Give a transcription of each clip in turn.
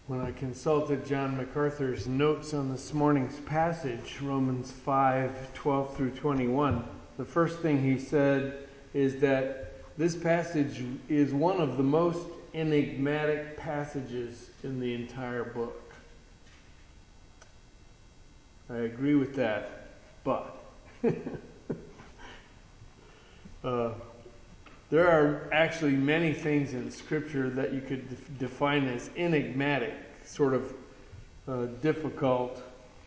When I consulted John MacArthur's notes on this morning's passage, Romans 5:12 through 21, the first thing he said is that this passage is one of the most enigmatic passages in the entire book. I agree with that, but there are actually many things in Scripture that you could define as enigmatic, sort of difficult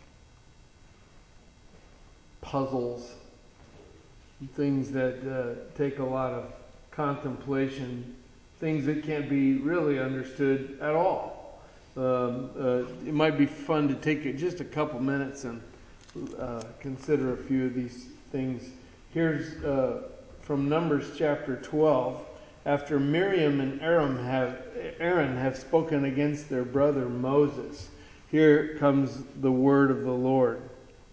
puzzles, things that take a lot of contemplation, things that can't be really understood at all. It might be fun to take just a couple minutes and consider a few of these things. Here's from Numbers chapter 12. After Miriam and Aaron have spoken against their brother Moses, here comes the word of the Lord.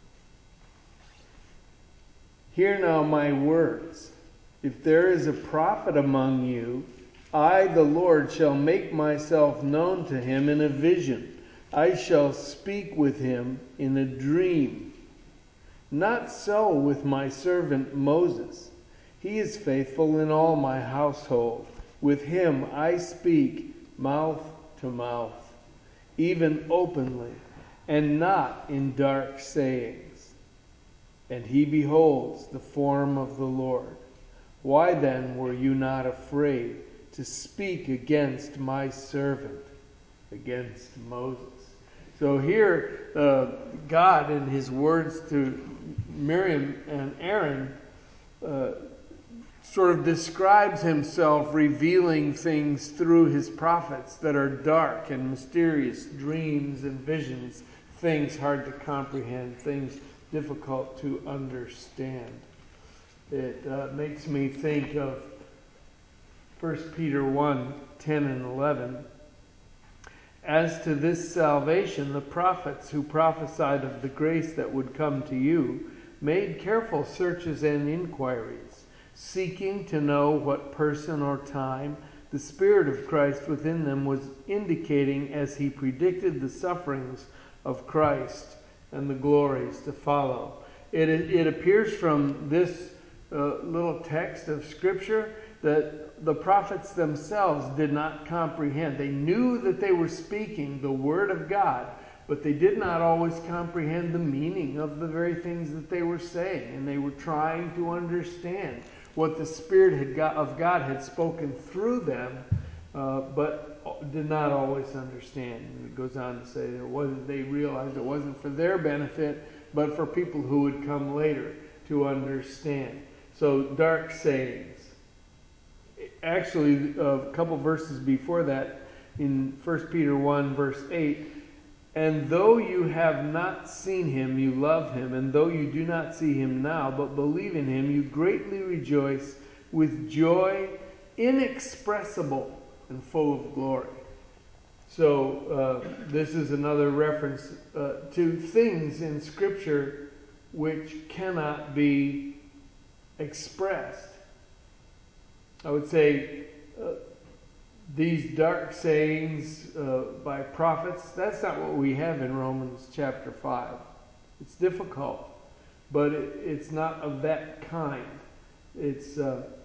Hear now my words. If there is a prophet among you, I, the Lord, shall make myself known to him in a vision. I shall speak with him in a dream. Not so with my servant Moses. He is faithful in all my household. With him I speak mouth to mouth, even openly, and not in dark sayings. And he beholds the form of the Lord. Why then were you not afraid to speak against my servant, against Moses? So here, God, in his words to Miriam and Aaron, sort of describes himself revealing things through his prophets that are dark and mysterious, dreams and visions, things hard to comprehend, things difficult to understand. It makes me think of 1 Peter 1:10 and 11. As to this salvation, the prophets who prophesied of the grace that would come to you made careful searches and inquiries, seeking to know what person or time the Spirit of Christ within them was indicating as he predicted the sufferings of Christ and the glories to follow. It appears from this little text of Scripture that the prophets themselves did not comprehend. They knew that they were speaking the Word of God, but they did not always comprehend the meaning of the very things that they were saying, and they were trying to understand what the Spirit of God had spoken through them, but did not always understand. And it goes on to say that they realized it wasn't for their benefit, but for people who would come later to understand. So, dark sayings. Actually, a couple verses before that, in 1 Peter 1, verse 8, and though you have not seen him, you love him, and though you do not see him now, but believe in him, you greatly rejoice with joy inexpressible and full of glory. So, this is another reference to things in Scripture which cannot be expressed. I would say these dark sayings by prophets, that's not what we have in Romans chapter 5. It's difficult, but it's not of that kind. It's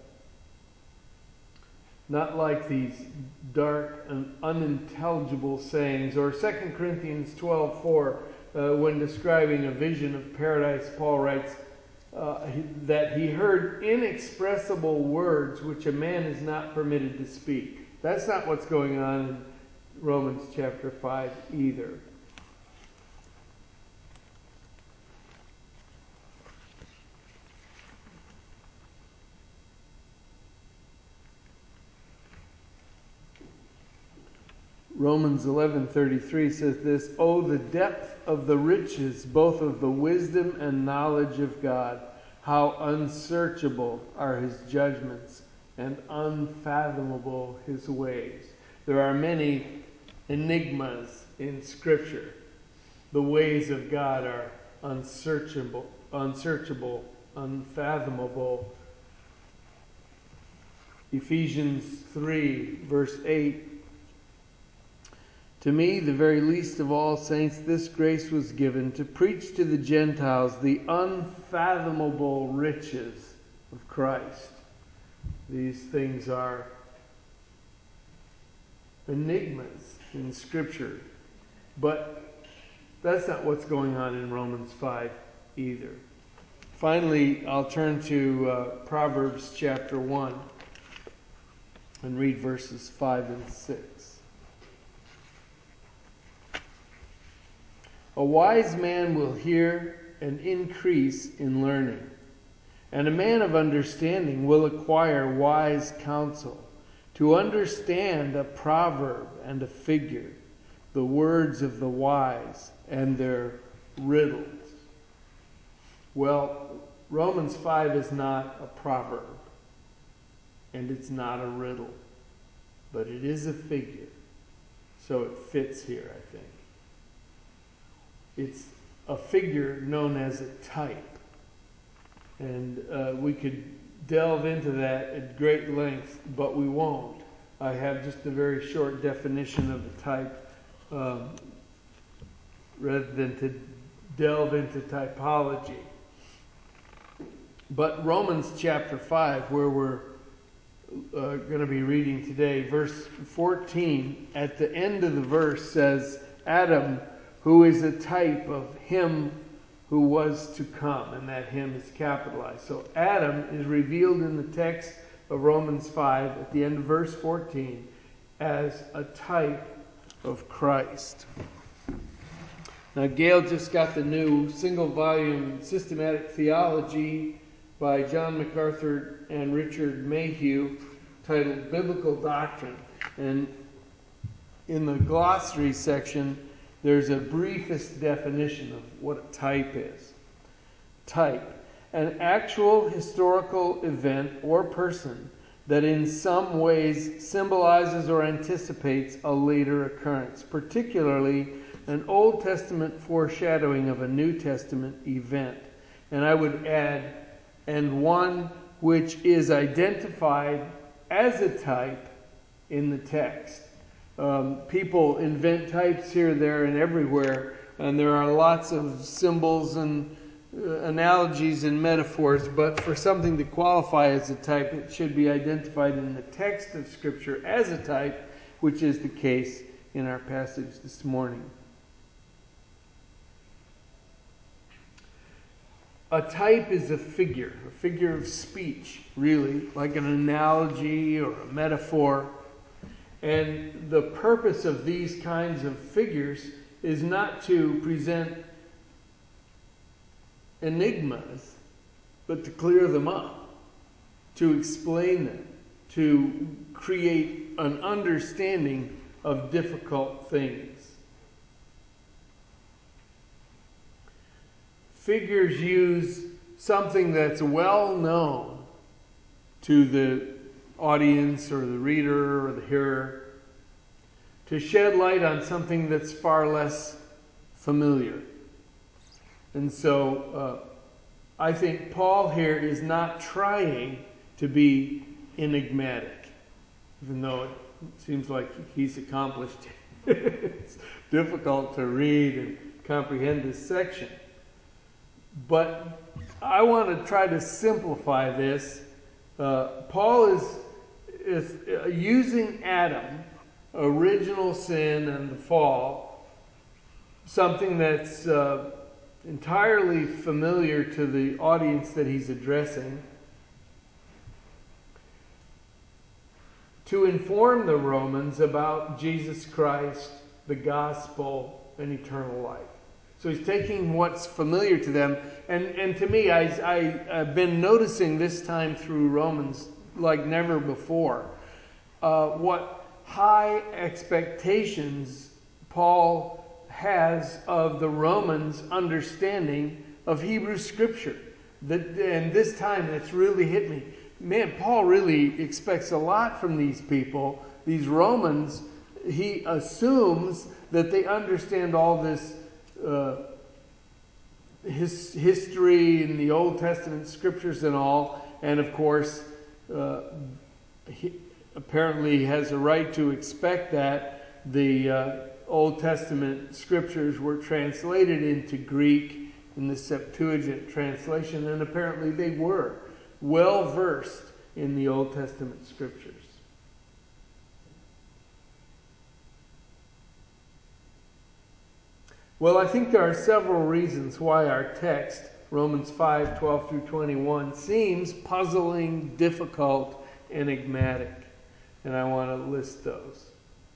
not like these dark and unintelligible sayings. Or 2 Corinthians 12:4, when describing a vision of paradise, Paul writes, that he heard inexpressible words which a man is not permitted to speak. That's not what's going on in Romans chapter 5 either. Romans 11:33 says this, "Oh, the depth of the riches, both of the wisdom and knowledge of God. How unsearchable are his judgments and unfathomable his ways." There are many enigmas in Scripture. The ways of God are unsearchable, unfathomable. Ephesians 3, verse 8 To me, the very least of all saints, this grace was given to preach to the Gentiles the unfathomable riches of Christ. These things are enigmas in Scripture. But that's not what's going on in Romans 5 either. Finally, I'll turn to Proverbs chapter 1 and read verses 5 and 6. A wise man will hear and increase in learning, and a man of understanding will acquire wise counsel. To understand a proverb and a figure, the words of the wise and their riddles. Well, Romans 5 is not a proverb, and it's not a riddle, but it is a figure, so it fits here, I think. It's a figure known as a type, and we could delve into that at great length, but we won't. I have just a very short definition of a type, rather than to delve into typology. But Romans chapter 5, where we're going to be reading today, verse 14, at the end of the verse says, Adam, who is a type of him who was to come, and that him is capitalized. So Adam is revealed in the text of Romans 5 at the end of verse 14 as a type of Christ. Now Gail just got the new single-volume Systematic Theology by John MacArthur and Richard Mayhew titled Biblical Doctrine. And in the glossary section, there's a briefest definition of what a type is. Type: an actual historical event or person that in some ways symbolizes or anticipates a later occurrence, particularly an Old Testament foreshadowing of a New Testament event. And I would add, and one which is identified as a type in the text. People invent types here, there, and everywhere, and there are lots of symbols and analogies and metaphors, but for something to qualify as a type, it should be identified in the text of Scripture as a type, which is the case in our passage this morning. A type is a figure of speech, really, like an analogy or a metaphor. And the purpose of these kinds of figures is not to present enigmas, but to clear them up, to explain them, to create an understanding of difficult things. Figures use something that's well known to the audience or the reader or the hearer to shed light on something that's far less familiar. And so I think Paul here is not trying to be enigmatic, even though it seems like he's accomplished it. It's difficult to read and comprehend this section. But I want to try to simplify this. Paul is using Adam, original sin and the fall, something that's entirely familiar to the audience that he's addressing, to inform the Romans about Jesus Christ, the gospel, and eternal life. So he's taking what's familiar to them. And to me, I've been noticing this time through Romans like never before, what high expectations Paul has of the Romans' understanding of Hebrew Scripture. And this time it's really hit me. Man, Paul really expects a lot from these people. These Romans, he assumes that they understand all this his history in the Old Testament Scriptures and all. And of course, he apparently has a right to expect that. The Old Testament scriptures were translated into Greek in the Septuagint translation, and apparently they were well versed in the Old Testament scriptures. Well, I think there are several reasons why our text, Romans 5:12 through 21, seems puzzling, difficult, enigmatic. And I want to list those.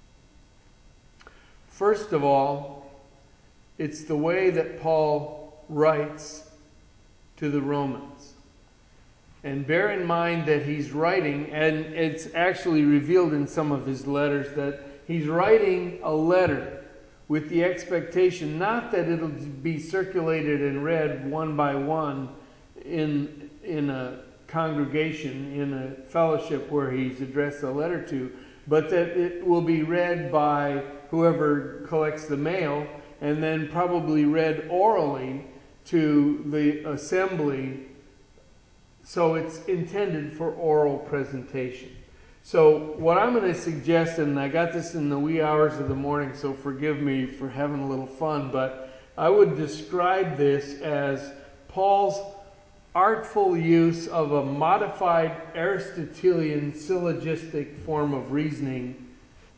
First of all, it's the way that Paul writes to the Romans. And bear in mind that he's writing, and it's actually revealed in some of his letters, that he's writing a letter with the expectation not that it'll be circulated and read one by one in a congregation, in a fellowship where he's addressed a letter to, but that it will be read by whoever collects the mail, and then probably read orally to the assembly. So it's intended for oral presentation. So what I'm going to suggest, and I got this in the wee hours of the morning, so forgive me for having a little fun, but I would describe this as Paul's artful use of a modified Aristotelian syllogistic form of reasoning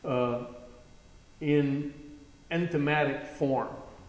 in enigmatic form.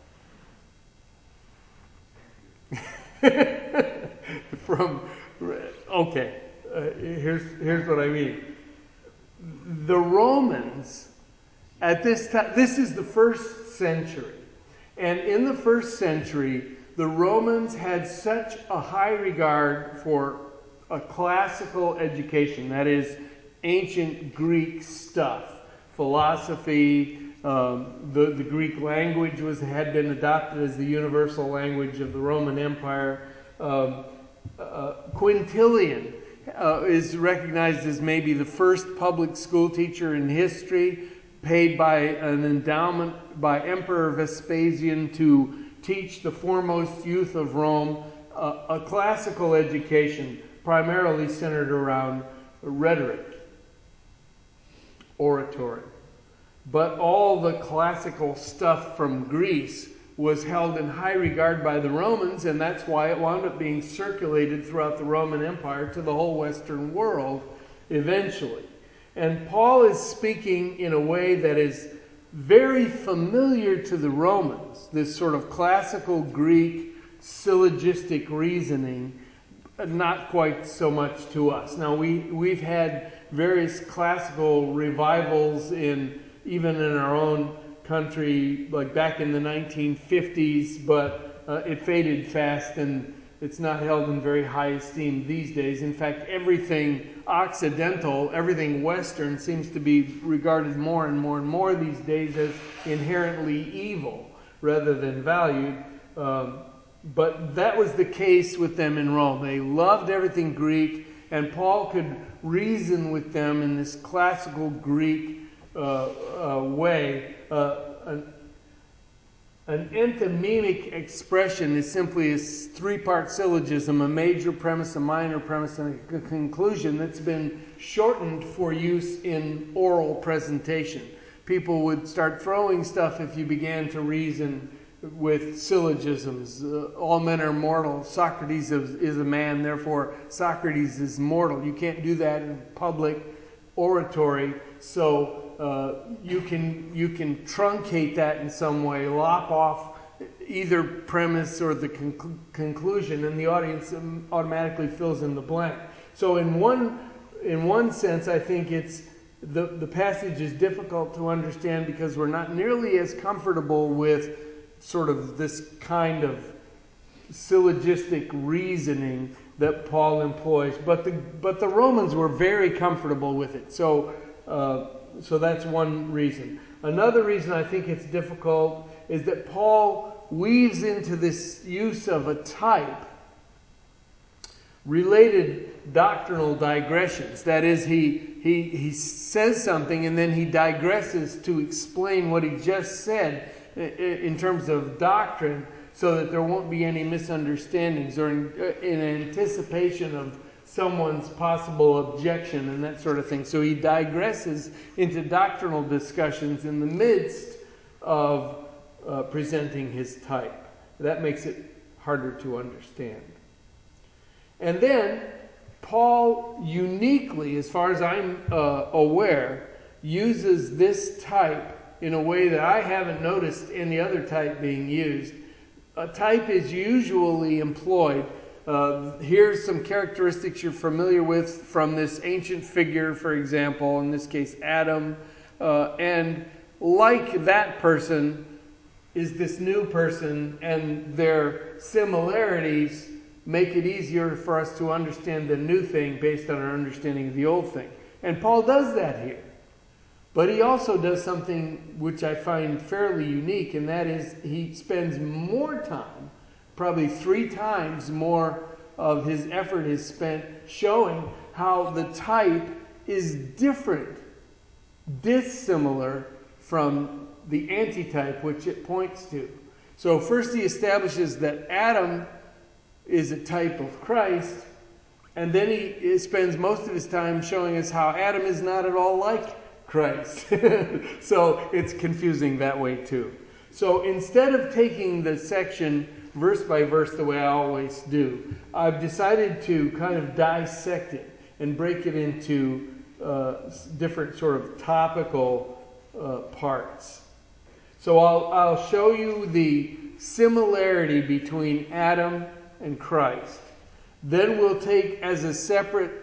Here's what I mean. The Romans, at this time, this is the first century. And in the first century, the Romans had such a high regard for a classical education, that is, ancient Greek stuff, philosophy. The Greek language had been adopted as the universal language of the Roman Empire. Quintilian is recognized as maybe the first public school teacher in history, paid by an endowment by Emperor Vespasian to teach the foremost youth of Rome a classical education primarily centered around rhetoric, oratory. But all the classical stuff from Greece was held in high regard by the Romans, and that's why it wound up being circulated throughout the Roman Empire to the whole Western world eventually. And Paul is speaking in a way that is very familiar to the Romans, this sort of classical Greek syllogistic reasoning, not quite so much to us. Now, we've had various classical revivals even in our own country, like back in the 1950s, but it faded fast and it's not held in very high esteem these days. In fact, everything Occidental, everything Western seems to be regarded more and more and more these days as inherently evil rather than valued. But that was the case with them in Rome. They loved everything Greek, and Paul could reason with them in this classical Greek way. An enthymemic expression is simply a three-part syllogism, a major premise, a minor premise, and a conclusion that's been shortened for use in oral presentation. People would start throwing stuff if you began to reason with syllogisms. All men are mortal. Socrates is a man, therefore Socrates is mortal. You can't do that in public oratory, so you can truncate that in some way, lop off either premise or the conclusion, and the audience automatically fills in the blank. So in one sense, I think it's the passage is difficult to understand because we're not nearly as comfortable with sort of this kind of syllogistic reasoning that Paul employs, but the Romans were very comfortable with it. So that's one reason. Another reason I think it's difficult is that Paul weaves into this use of a type related doctrinal digressions. That is, he says something and then he digresses to explain what he just said in terms of doctrine, so that there won't be any misunderstandings or in anticipation of someone's possible objection and that sort of thing. So he digresses into doctrinal discussions in the midst of presenting his type. That makes it harder to understand. And then Paul uniquely, as far as I'm aware, uses this type in a way that I haven't noticed any other type being used. A type is usually employed. Here's some characteristics you're familiar with from this ancient figure, for example, in this case Adam. And like that person is this new person, and their similarities make it easier for us to understand the new thing based on our understanding of the old thing. And Paul does that here. But he also does something which I find fairly unique, and that is he spends more time, probably 3 times more of his effort is spent showing how the type is different, dissimilar from the antitype which it points to. So first he establishes that Adam is a type of Christ, and then he spends most of his time showing us how Adam is not at all like Christ. So it's confusing that way too. So instead of taking the section verse by verse the way I always do, I've decided to kind of dissect it and break it into different sort of topical parts. So I'll show you the similarity between Adam and Christ. Then we'll take as a separate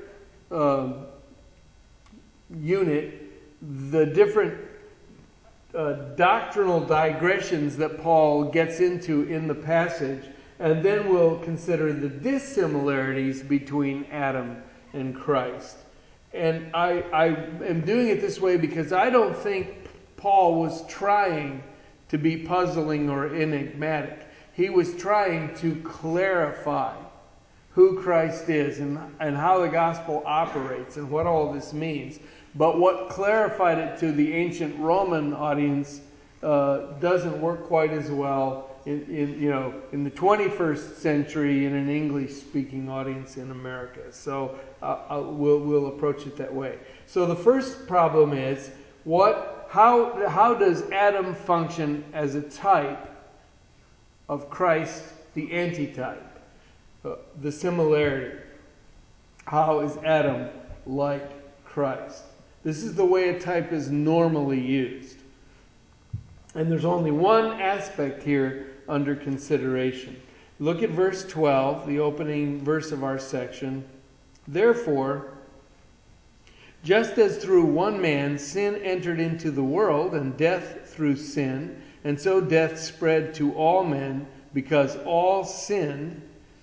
unit the different doctrinal digressions that Paul gets into in the passage, and then we'll consider the dissimilarities between Adam and Christ. And I am doing it this way because I don't think Paul was trying to be puzzling or enigmatic. He was trying to clarify who Christ is and how the gospel operates and what all this means. But what clarified it to the ancient Roman audience doesn't work quite as well in the 21st century in an English-speaking audience in America. So we'll approach it that way. So the first problem is how does Adam function as a type of Christ, the antitype, the similarity? How is Adam like Christ? This is the way a type is normally used. And there's only one aspect here under consideration. Look at verse 12, the opening verse of our section. Therefore, just as through one man sin entered into the world, and death through sin, and so death spread to all men because all sinned.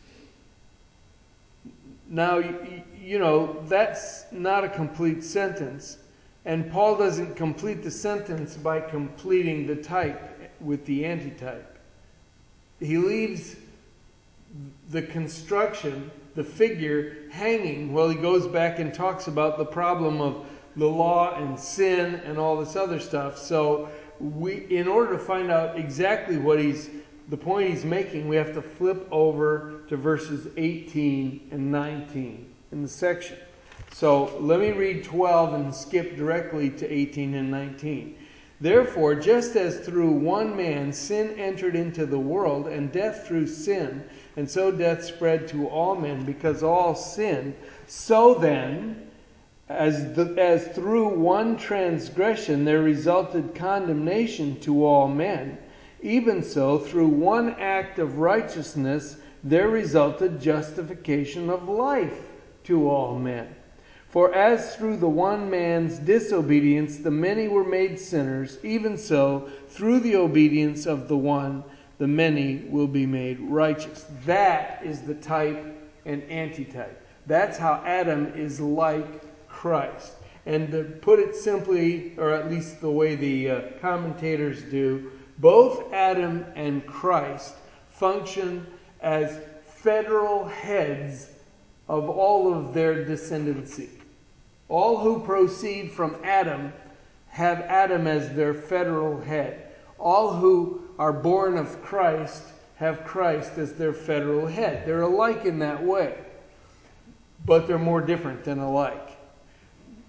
Now, that's not a complete sentence. And Paul doesn't complete the sentence by completing the type with the antitype. He leaves the construction, the figure, hanging while he goes back and talks about the problem of the law and sin and all this other stuff. So in order to find out exactly the point he's making, we have to flip over to verses 18 and 19 in the section. So let me read 12 and skip directly to 18 and 19. Therefore, just as through one man sin entered into the world, and death through sin, and so death spread to all men because all sinned, so then, as through one transgression there resulted condemnation to all men, even so through one act of righteousness there resulted justification of life to all men. For as through the one man's disobedience the many were made sinners, even so through the obedience of the one the many will be made righteous. That is the type and antitype. That's how Adam is like Christ. And to put it simply, or at least the way the commentators do, both Adam and Christ function as federal heads of all of their descendancy. All who proceed from Adam have Adam as their federal head. All who are born of Christ have Christ as their federal head. They're alike in that way, but they're more different than alike.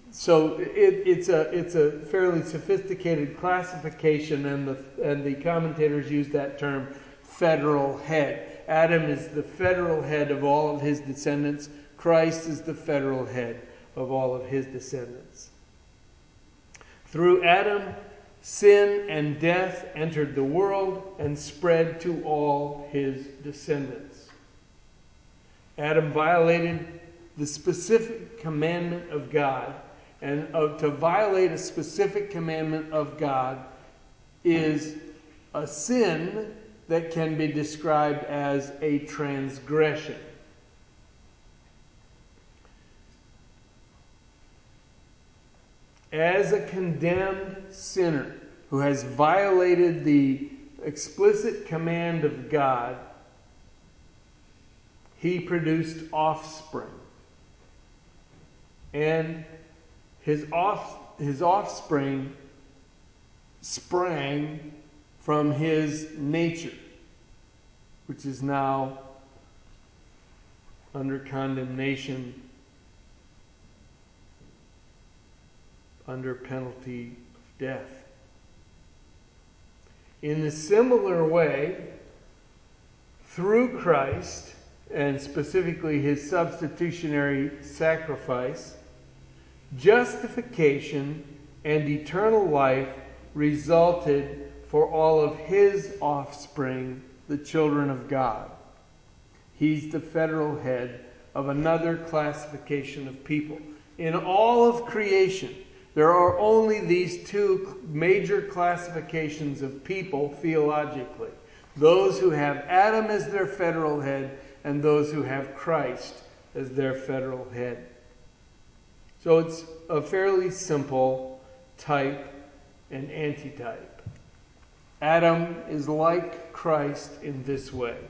So it's a fairly sophisticated classification, and the commentators use that term, federal head. Adam is the federal head of all of his descendants. Christ is the federal head of all of his descendants. Through Adam, sin and death entered the world and spread to all his descendants. Adam violated the specific commandment of God, and to violate a specific commandment of God is a sin that can be described as a transgression. As a condemned sinner who has violated the explicit command of God, he produced offspring. And his offspring sprang from his nature, which is now under condemnation, under penalty of death. In a similar way, through Christ, and specifically his substitutionary sacrifice, justification and eternal life resulted for all of his offspring, the children of God. He's the federal head of another classification of people. In all of creation, there are only these two major classifications of people theologically. Those who have Adam as their federal head and those who have Christ as their federal head. So it's a fairly simple type and antitype. Adam is like Christ in this way.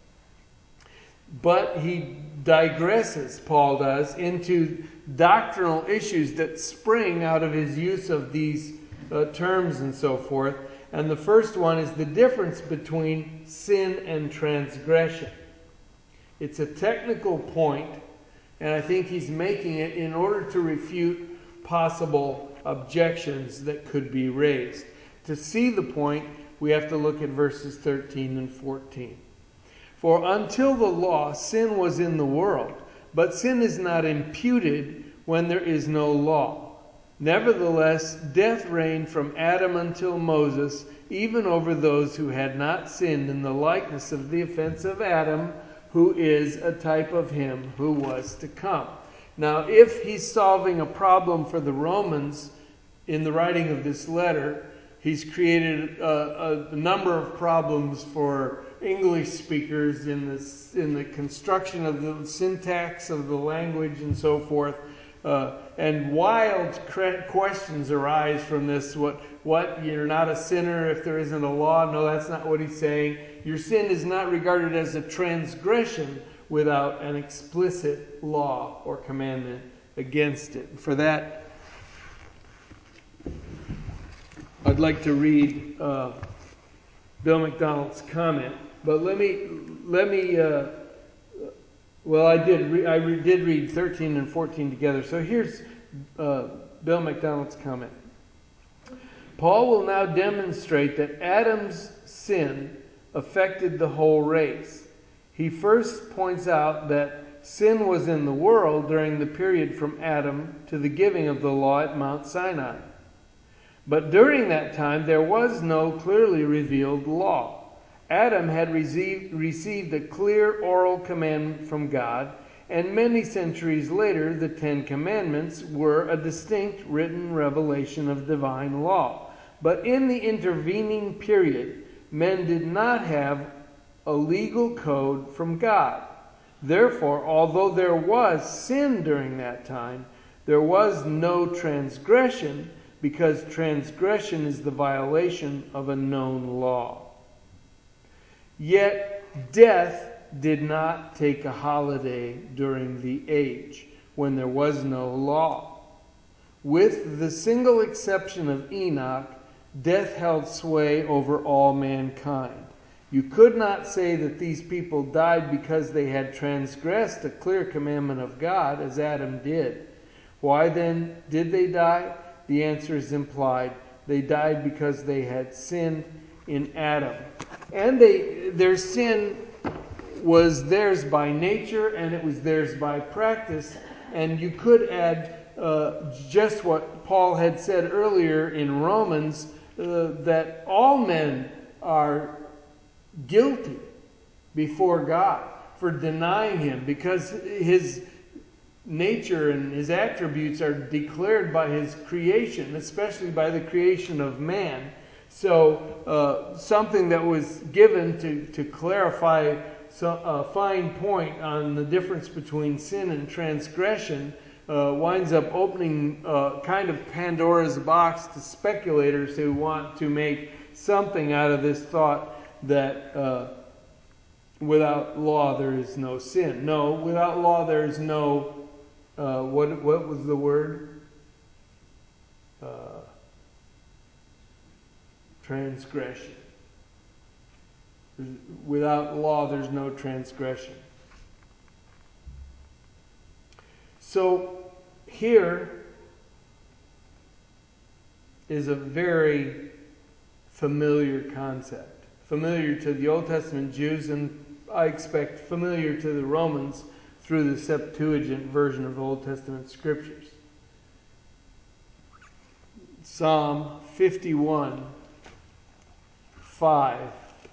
But he digresses, Paul does, into doctrinal issues that spring out of his use of these terms and so forth. And the first one is the difference between sin and transgression. It's a technical point, and I think he's making it in order to refute possible objections that could be raised. To see the point, we have to look at verses 13 and 14. For until the law, sin was in the world, but sin is not imputed when there is no law. Nevertheless, death reigned from Adam until Moses, even over those who had not sinned, in the likeness of the offense of Adam, who is a type of him who was to come. Now, if he's solving a problem for the Romans in the writing of this letter, he's created a number of problems for English speakers in the construction of the syntax of the language and so forth. And wild questions arise from this. What? You're not a sinner if there isn't a law? No, that's not what he's saying. Your sin is not regarded as a transgression without an explicit law or commandment against it. For that, I'd like to read Bill McDonald's comment. But let me. Well, I did read 13 and 14 together. So here's Bill McDonald's comment. Paul will now demonstrate that Adam's sin affected the whole race. He first points out that sin was in the world during the period from Adam to the giving of the law at Mount Sinai. But during that time, there was no clearly revealed law. Adam had received a clear oral commandment from God, and many centuries later, the Ten Commandments were a distinct written revelation of divine law. But in the intervening period, men did not have a legal code from God. Therefore, although there was sin during that time, there was no transgression, because transgression is the violation of a known law. Yet death did not take a holiday during the age when there was no law. With the single exception of Enoch, death held sway over all mankind. You could not say that these people died because they had transgressed a clear commandment of God, as Adam did. Why then did they die? The answer is implied. They died because they had sinned in Adam. And their sin was theirs by nature, and it was theirs by practice. And you could add just what Paul had said earlier in Romans, that all men are guilty before God for denying Him, because His nature and His attributes are declared by His creation, especially by the creation of man. So something that was given to clarify a fine point on the difference between sin and transgression winds up opening kind of Pandora's box to speculators who want to make something out of this thought that without law there is no sin. No, without law there is no, what was the word? Transgression. Without law there's no transgression. So here is a very familiar concept. Familiar to the Old Testament Jews, and I expect familiar to the Romans through the Septuagint version of Old Testament scriptures. Psalm 51, 5.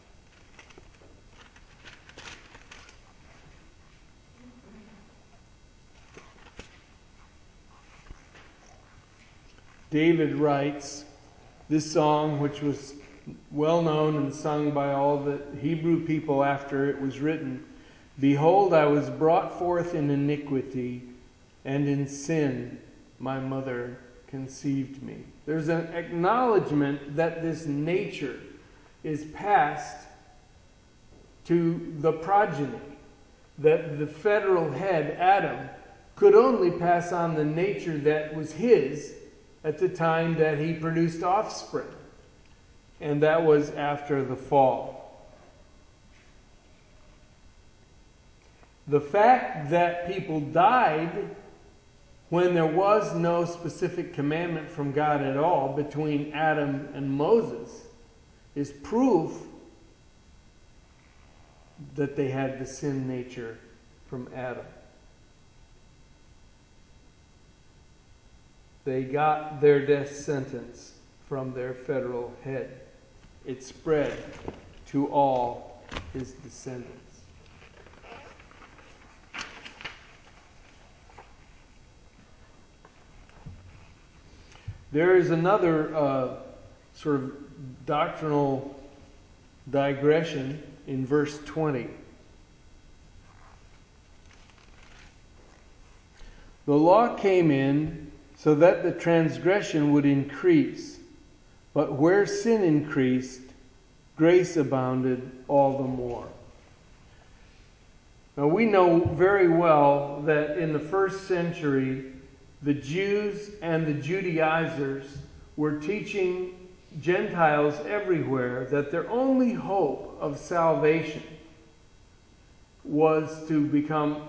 David writes this song, which was well known and sung by all the Hebrew people after it was written. Behold, I was brought forth in iniquity, and in sin my mother conceived me. There's an acknowledgement that this nature is passed to the progeny, that the federal head, Adam, could only pass on the nature that was his at the time that he produced offspring. And that was after the fall. The fact that people died when there was no specific commandment from God at all between Adam and Moses is proof that they had the sin nature from Adam. They got their death sentence from their federal head. It spread to all his descendants. There is another sort of doctrinal digression in verse 20. The law came in so that the transgression would increase. But where sin increased, grace abounded all the more. Now we know very well that in the first century, the Jews and the Judaizers were teaching Gentiles everywhere that their only hope of salvation was to become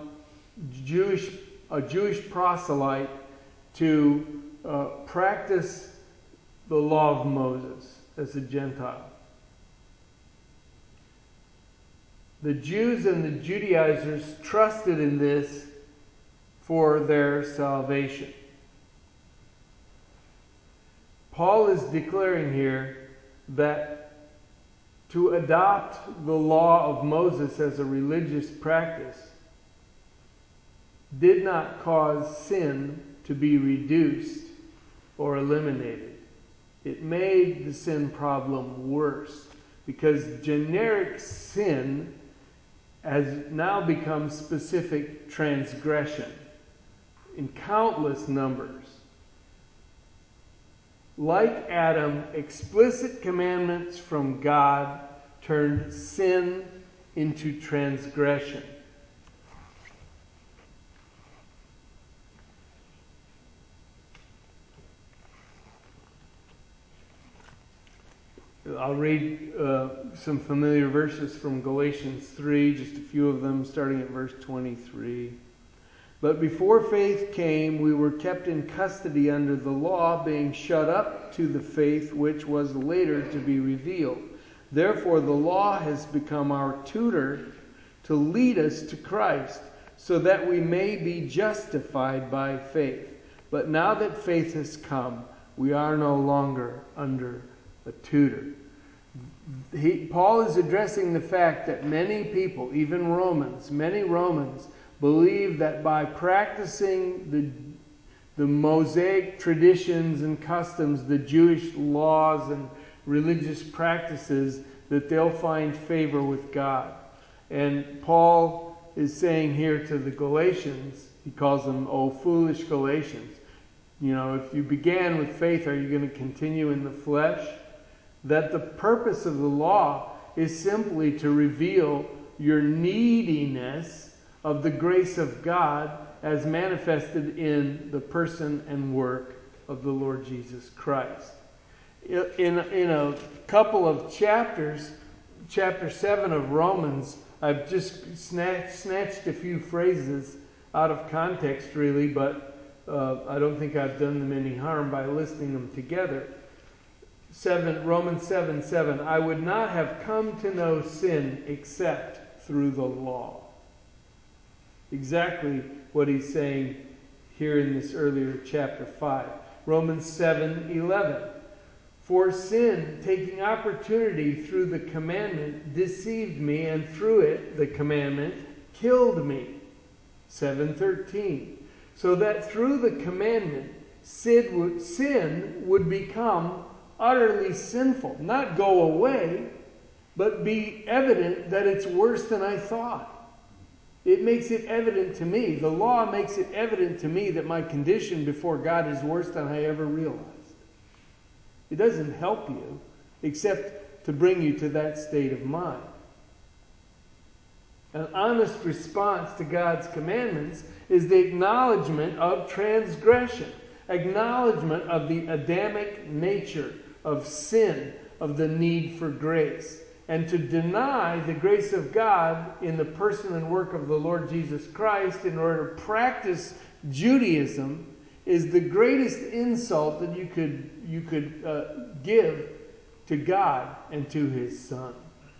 a Jewish proselyte to practice the law of Moses as a Gentile. The Jews and the Judaizers trusted in this for their salvation. Paul is declaring here that to adopt the law of Moses as a religious practice did not cause sin to be reduced or eliminated. It made the sin problem worse, because generic sin has now become specific transgression in countless numbers. Like Adam, explicit commandments from God turned sin into transgression. I'll read some familiar verses from Galatians 3, just a few of them, starting at verse 23. But before faith came, we were kept in custody under the law, being shut up to the faith which was later to be revealed. Therefore, the law has become our tutor to lead us to Christ, so that we may be justified by faith. But now that faith has come, we are no longer under a tutor. Paul is addressing the fact that many people, even many Romans, believe that by practicing the Mosaic traditions and customs, the Jewish laws and religious practices, that they'll find favor with God. And Paul is saying here to the Galatians, he calls them, "Oh, foolish Galatians. You know, if you began with faith, are you going to continue in the flesh?" That the purpose of the law is simply to reveal your neediness of the grace of God as manifested in the person and work of the Lord Jesus Christ. In a couple of chapters, chapter 7 of Romans, I've just snatched a few phrases out of context, really, but I don't think I've done them any harm by listing them together. Romans 7:7, "I would not have come to know sin except through the law." Exactly what he's saying here in this earlier chapter 5. Romans 7:11, "For sin, taking opportunity through the commandment, deceived me, and through it, the commandment, killed me." 7:13, "So that through the commandment, sin would become utterly sinful." Not go away, but be evident that it's worse than I thought. It makes it evident to me. The law makes it evident to me that my condition before God is worse than I ever realized. It doesn't help you except to bring you to that state of mind. An honest response to God's commandments is the acknowledgement of transgression, acknowledgement of the Adamic nature of sin, of the need for grace. And to deny the grace of God in the person and work of the Lord Jesus Christ in order to practice Judaism is the greatest insult that you could give to God and to His Son.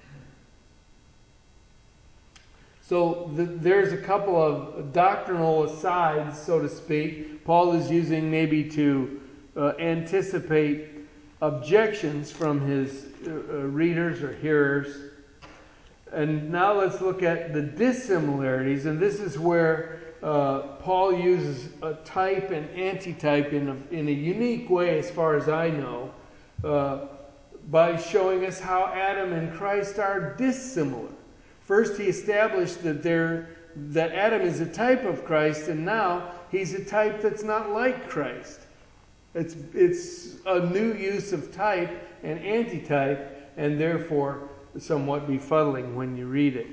So there's a couple of doctrinal asides, so to speak, Paul is using maybe to anticipate objections from his readers or hearers. And now let's look at the dissimilarities, and this is where Paul uses a type and antitype in a unique way, as far as I know, by showing us how Adam and Christ are dissimilar. First, he established that Adam is a type of Christ, and now he's a type that's not like Christ. It's a new use of type and antitype, and therefore somewhat befuddling when you read it.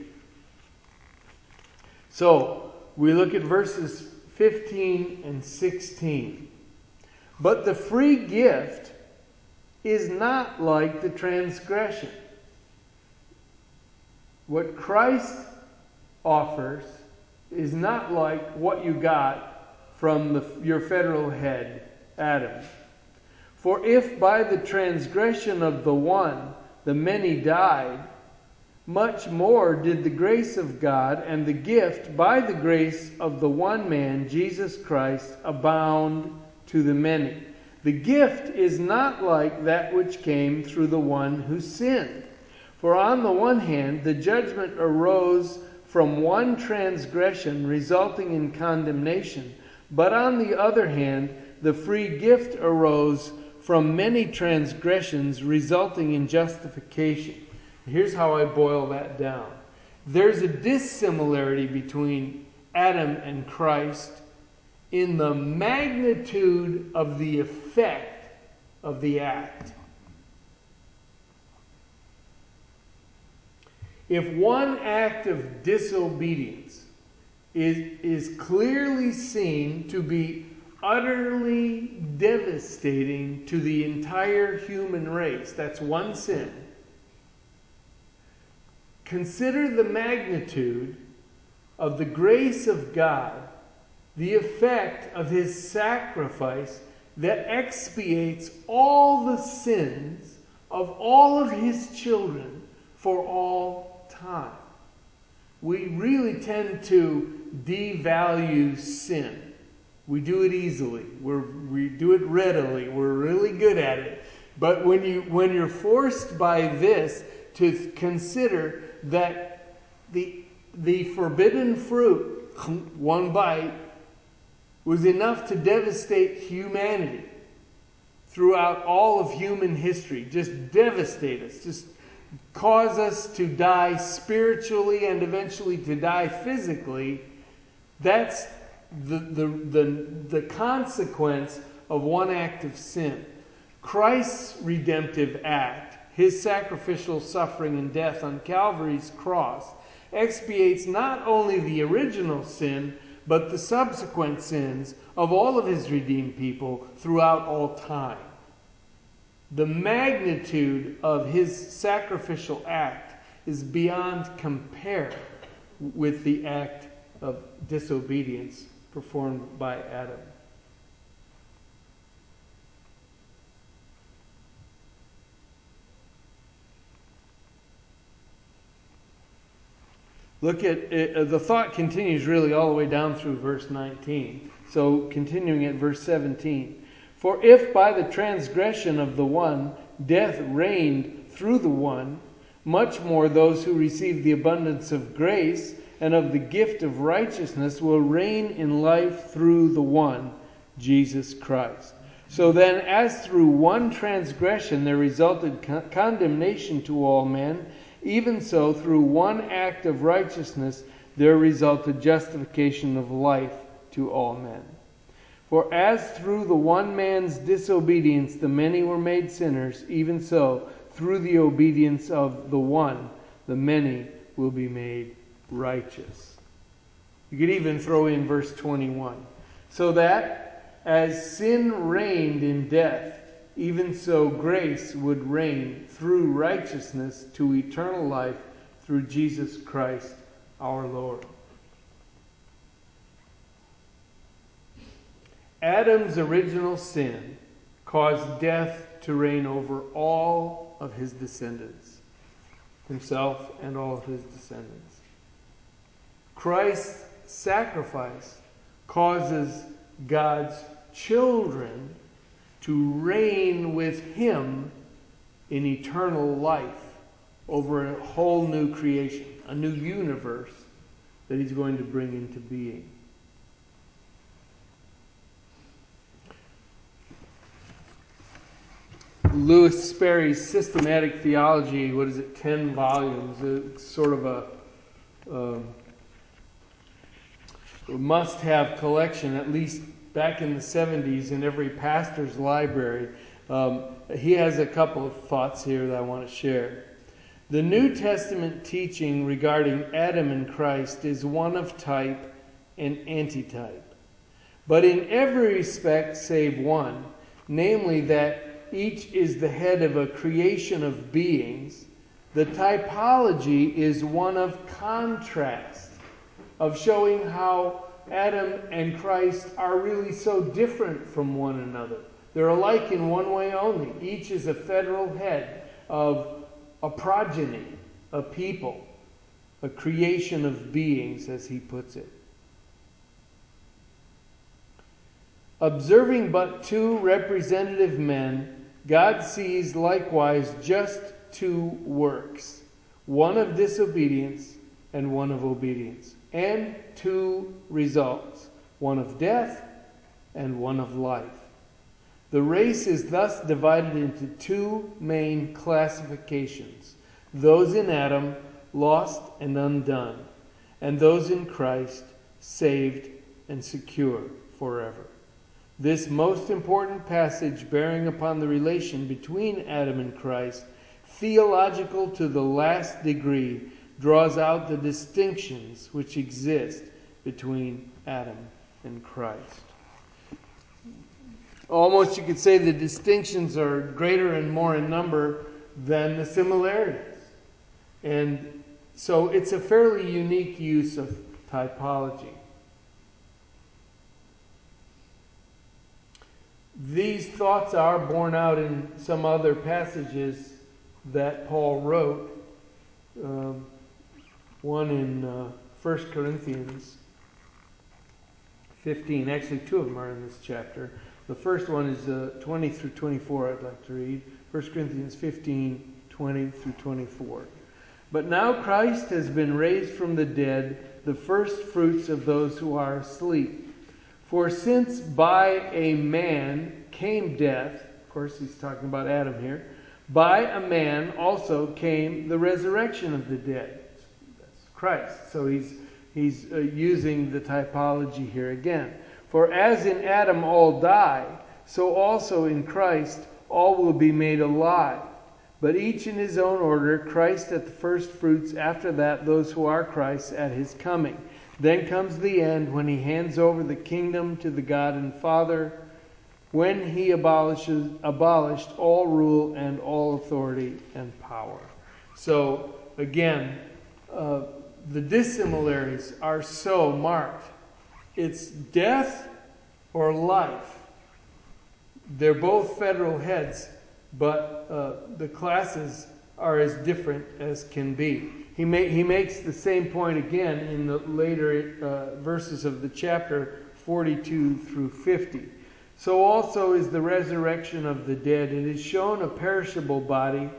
So, we look at verses 15 and 16. "But the free gift is not like the transgression." What Christ offers is not like what you got from your federal head, Adam. "For if by the transgression of the one the many died, much more did the grace of God and the gift by the grace of the one man, Jesus Christ, abound to the many. The gift is not like that which came through the one who sinned. For on the one hand, the judgment arose from one transgression, resulting in condemnation. But on the other hand, the free gift arose from many transgressions, resulting in justification." Here's how I boil that down. There's a dissimilarity between Adam and Christ in the magnitude of the effect of the act. If one act of disobedience is clearly seen to be utterly devastating to the entire human race, that's one sin, consider the magnitude of the grace of God the effect of his sacrifice that expiates all the sins of all of his children for all time. We really tend to devalue sin. We do it easily. We do it readily. We're really good at it. But when you're forced by this to consider that the forbidden fruit, one bite, was enough to devastate humanity throughout all of human history, just devastate us, just cause us to die spiritually and eventually to die physically, that's the consequence of one act of sin. Christ's redemptive act, his sacrificial suffering and death on Calvary's cross, expiates not only the original sin, but the subsequent sins of all of his redeemed people throughout all time. The magnitude of his sacrificial act is beyond compare with the act of disobedience performed by Adam. Look at it, the thought continues really all the way down through verse 19. So continuing at verse 17. For if by the transgression of the one death reigned through the one, much more those who receive the abundance of grace and of the gift of righteousness will reign in life through the one, Jesus Christ. So then, as through one transgression there resulted condemnation to all men, even so through one act of righteousness there resulted justification of life to all men. For as through the one man's disobedience the many were made sinners, even so through the obedience of the one the many will be made righteous. You could even throw in verse 21. So that as sin reigned in death, even so grace would reign through righteousness to eternal life through Jesus Christ our Lord. Adam's original sin caused death to reign over all of his descendants, himself and all of his descendants. Christ's sacrifice causes God's children to reign with him in eternal life over a whole new creation, a new universe that he's going to bring into being. Lewis Sperry's Systematic Theology, 10 volumes. It's sort of a must-have collection, at least back in the 70s in every pastor's library. He has a couple of thoughts here that I want to share. The New Testament teaching regarding Adam and Christ is one of type and antitype, but in every respect save one, namely that each is the head of a creation of beings. The typology is one of contrast, of showing how Adam and Christ are really so different from one another. They're alike in one way only. Each is a federal head of a progeny, a people, a creation of beings, as he puts it. Observing but two representative men, God sees likewise just two works, one of disobedience and one of obedience, and two results, one of death and one of life. The race is thus divided into two main classifications: those in Adam, lost and undone, and those in Christ, saved and secure forever. This most important passage, bearing upon the relation between Adam and Christ, theological to the last degree, draws out the distinctions which exist between Adam and Christ. Almost you could say the distinctions are greater and more in number than the similarities. And so it's a fairly unique use of typology. These thoughts are borne out in some other passages that Paul wrote. One in 1 Corinthians 15. Actually, two of them are in this chapter. The first one is 20 through 24 I'd like to read. 1 Corinthians 15, 20 through 24. But now Christ has been raised from the dead, the first fruits of those who are asleep. For since by a man came death, of course he's talking about Adam here, by a man also came the resurrection of the dead. That's Christ. So he's using the typology here again. For as in Adam all die, so also in Christ all will be made alive. But each in his own order, Christ at the first fruits, after that those who are Christ at his coming. Then comes the end, when he hands over the kingdom to the God and Father, when he abolished all rule and all authority and power. So, again, the dissimilarities are so marked. It's death or life. They're both federal heads, but the classes are as different as can be. He makes the same point again in the later verses of the chapter 42 through 50. So also is the resurrection of the dead. It is sown a perishable body.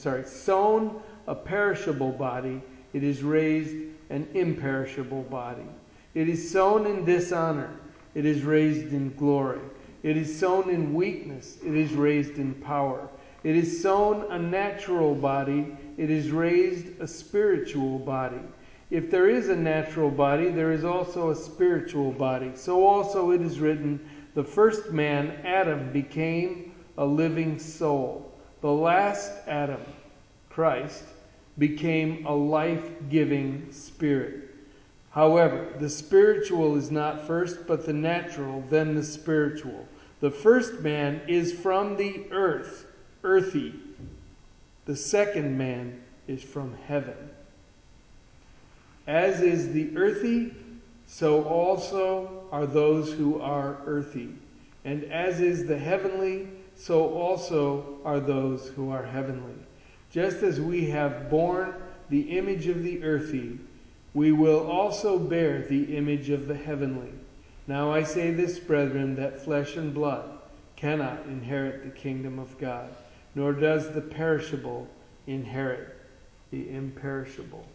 It is raised an imperishable body. It is sown in dishonor. It is raised in glory. It is sown in weakness. It is raised in power. It is sown a natural body. It is raised a spiritual body. If there is a natural body, there is also a spiritual body. So also it is written, the first man, Adam, became a living soul. The last Adam, Christ, became a life-giving spirit. However, the spiritual is not first, but the natural, then the spiritual. The first man is from the earth, earthy. The second man is from heaven. As is the earthy, so also are those who are earthy. And as is the heavenly, so also are those who are heavenly. Just as we have borne the image of the earthy, we will also bear the image of the heavenly. Now I say this, brethren, that flesh and blood cannot inherit the kingdom of God, nor does the perishable inherit the imperishable.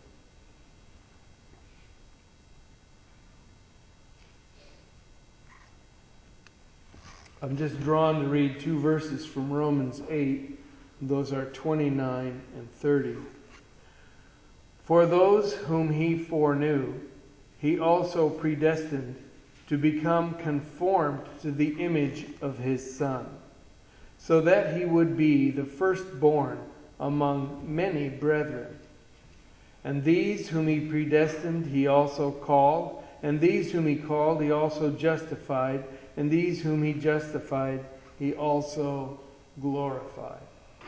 I'm just drawn to read two verses from Romans 8. Those are 29 and 30. For those whom he foreknew, he also predestined to become conformed to the image of his Son, so that he would be the firstborn among many brethren. And these whom he predestined, he also called. And these whom he called, he also justified. And these whom he justified, he also glorified.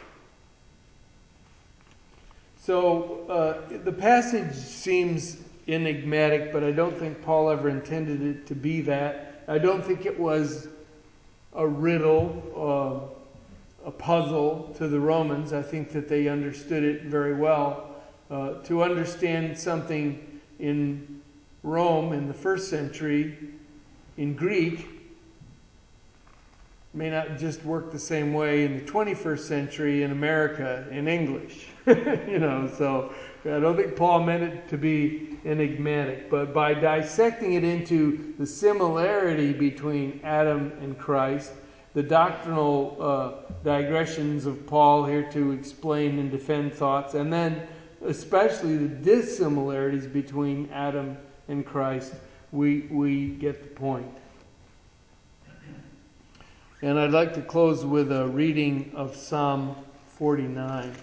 So the passage seems enigmatic, but I don't think Paul ever intended it to be that. I don't think it was a riddle, a puzzle to the Romans. I think that they understood it very well. To understand something in Rome in the first century, in Greek, may not just work the same way in the 21st century in America in English. So I don't think Paul meant it to be enigmatic. But by dissecting it into the similarity between Adam and Christ, the doctrinal digressions of Paul here to explain and defend thoughts, and then especially the dissimilarities between Adam and Christ, we get the point. And I'd like to close with a reading of Psalm 49.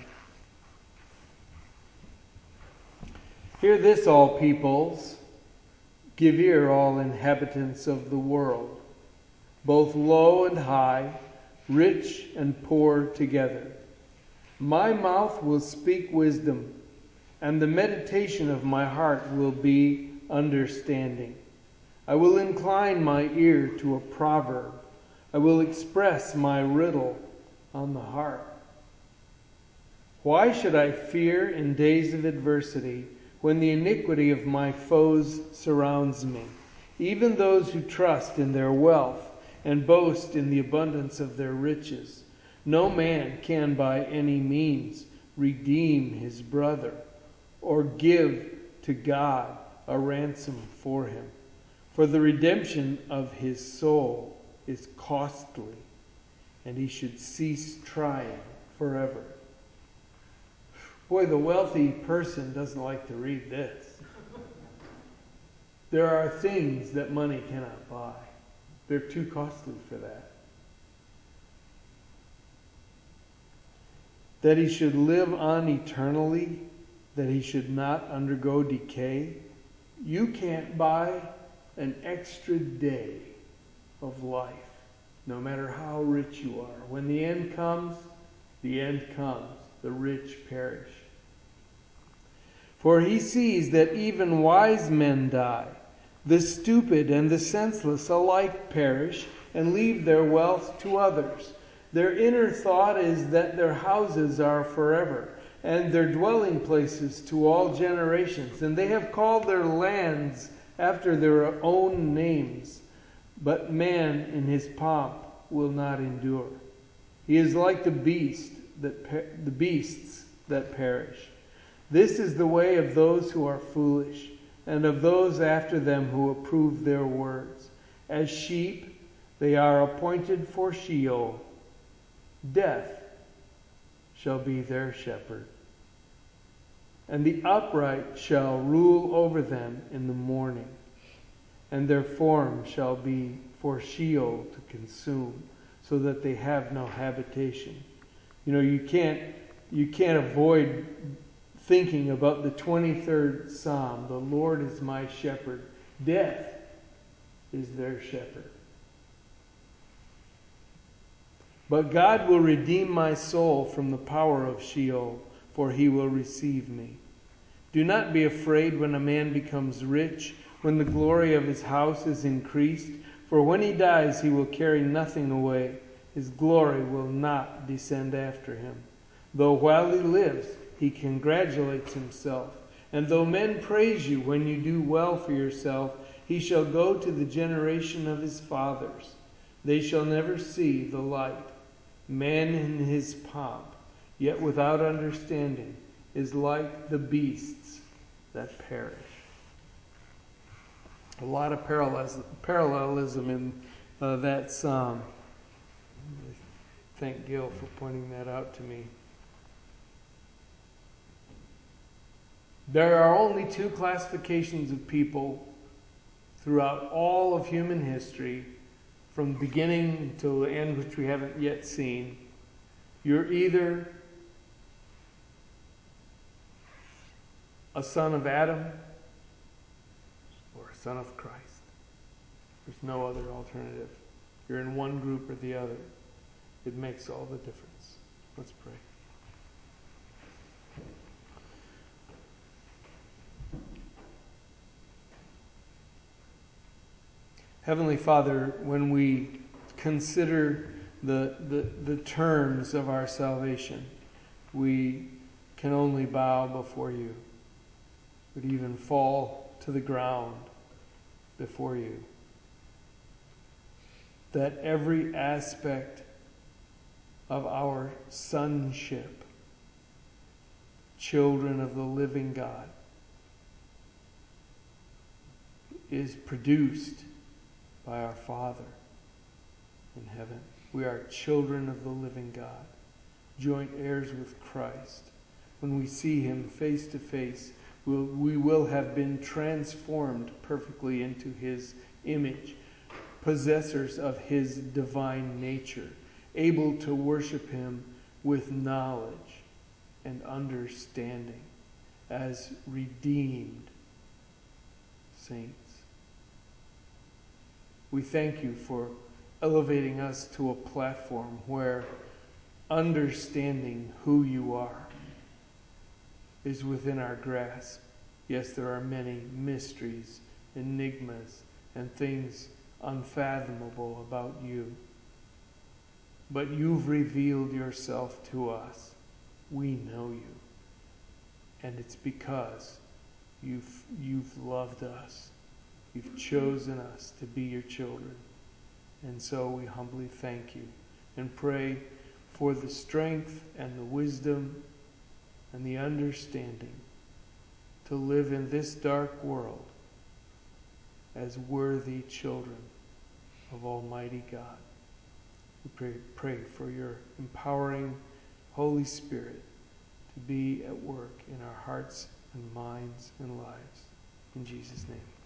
Hear this, all peoples. Give ear, all inhabitants of the world, both low and high, rich and poor together. My mouth will speak wisdom, and the meditation of my heart will be understanding. I will incline my ear to a proverb. I will express my riddle on the harp. Why should I fear in days of adversity, when the iniquity of my foes surrounds me, even those who trust in their wealth and boast in the abundance of their riches? No man can by any means redeem his brother, or give to God a ransom for him. For the redemption of his soul is costly, and he should cease trying forever. Boy, the wealthy person doesn't like to read this. There are things that money cannot buy. They're too costly for that. That he should live on eternally, that he should not undergo decay. You can't buy an extra day of life, no matter how rich you are. When the end comes, the end comes. The rich perish. For he sees that even wise men die. The stupid and the senseless alike perish and leave their wealth to others. Their inner thought is that their houses are forever, and their dwelling places to all generations. And they have called their lands after their own names. But man in his pomp will not endure. He is like the beasts that perish. This is the way of those who are foolish, and of those after them who approve their words. As sheep, they are appointed for Sheol. Death shall be their shepherd, and the upright shall rule over them in the morning, and their form shall be for Sheol to consume, so that they have no habitation. You know, you can't avoid thinking about the 23rd Psalm. The Lord is my shepherd. Death is their shepherd. But God will redeem my soul from the power of Sheol, for he will receive me. Do not be afraid when a man becomes rich, when the glory of his house is increased. For when he dies, he will carry nothing away. His glory will not descend after him. Though while he lives, he congratulates himself. And though men praise you when you do well for yourself, he shall go to the generation of his fathers. They shall never see the light. Man in his pomp, yet without understanding, is like the beasts that perish. A lot of parallelism in that psalm. Thank Gil for pointing that out to me. There are only two classifications of people throughout all of human history, from the beginning until the end, which we haven't yet seen. You're either a son of Adam or a son of Christ. There's no other alternative. You're in one group or the other. It makes all the difference. Let's pray. Heavenly Father, when we consider the terms of our salvation, we can only bow before you, but even fall to the ground before you. That every aspect of our sonship, children of the living God, is produced by our Father in heaven. We are children of the living God, joint heirs with Christ. When we see him face to face, we will have been transformed perfectly into his image, possessors of his divine nature, able to worship him with knowledge and understanding as redeemed saints. We thank you for elevating us to a platform where understanding who you are is within our grasp. Yes, there are many mysteries, enigmas, and things unfathomable about you. but you've revealed yourself to us. We know you. And it's because you've loved us. You've chosen us to be your children. And so we humbly thank you and pray for the strength and the wisdom and the understanding to live in this dark world as worthy children of Almighty God. We pray for your empowering Holy Spirit to be at work in our hearts and minds and lives. In Jesus' name.